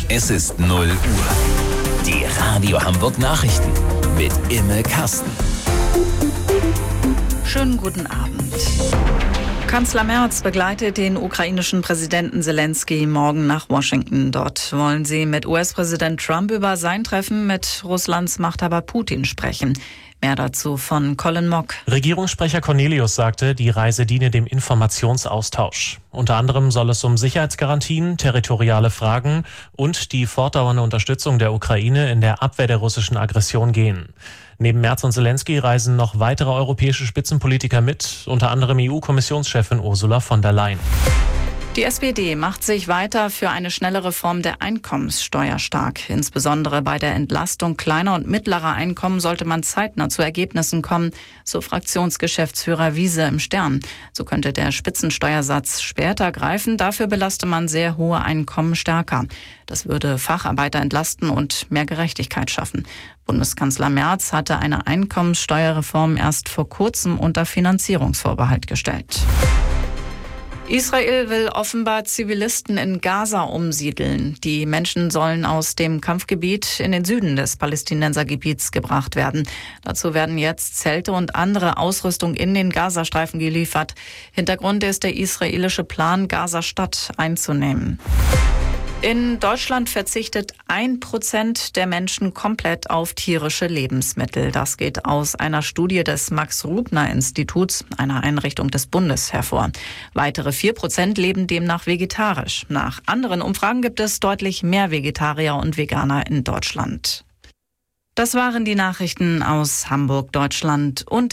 Es ist 0 Uhr. Die Radio Hamburg Nachrichten mit Imme Kasten. Schönen guten Abend. Kanzler Merz begleitet den ukrainischen Präsidenten Zelensky morgen nach Washington. Dort wollen sie mit US-Präsident Trump über sein Treffen mit Russlands Machthaber Putin sprechen. Mehr dazu von Colin Mock. Regierungssprecher Cornelius sagte, die Reise diene dem Informationsaustausch. Unter anderem soll es um Sicherheitsgarantien, territoriale Fragen und die fortdauernde Unterstützung der Ukraine in der Abwehr der russischen Aggression gehen. Neben Merz und Zelensky reisen noch weitere europäische Spitzenpolitiker mit, unter anderem EU-Kommissionschefin Ursula von der Leyen. Die SPD macht sich weiter für eine schnelle Reform der Einkommenssteuer stark. Insbesondere bei der Entlastung kleiner und mittlerer Einkommen sollte man zeitnah zu Ergebnissen kommen, so Fraktionsgeschäftsführer Wiese im Stern. So könnte der Spitzensteuersatz später greifen, dafür belaste man sehr hohe Einkommen stärker. Das würde Facharbeiter entlasten und mehr Gerechtigkeit schaffen. Bundeskanzler Merz hatte eine Einkommenssteuerreform erst vor kurzem unter Finanzierungsvorbehalt gestellt. Israel will offenbar Zivilisten in Gaza umsiedeln. Die Menschen sollen aus dem Kampfgebiet in den Süden des Palästinensergebiets gebracht werden. Dazu werden jetzt Zelte und andere Ausrüstung in den Gazastreifen geliefert. Hintergrund ist der israelische Plan, Gaza-Stadt einzunehmen. In Deutschland verzichtet 1% der Menschen komplett auf tierische Lebensmittel. Das geht aus einer Studie des Max-Rubner-Instituts, einer Einrichtung des Bundes, hervor. Weitere 4% leben demnach vegetarisch. Nach anderen Umfragen gibt es deutlich mehr Vegetarier und Veganer in Deutschland. Das waren die Nachrichten aus Hamburg, Deutschland und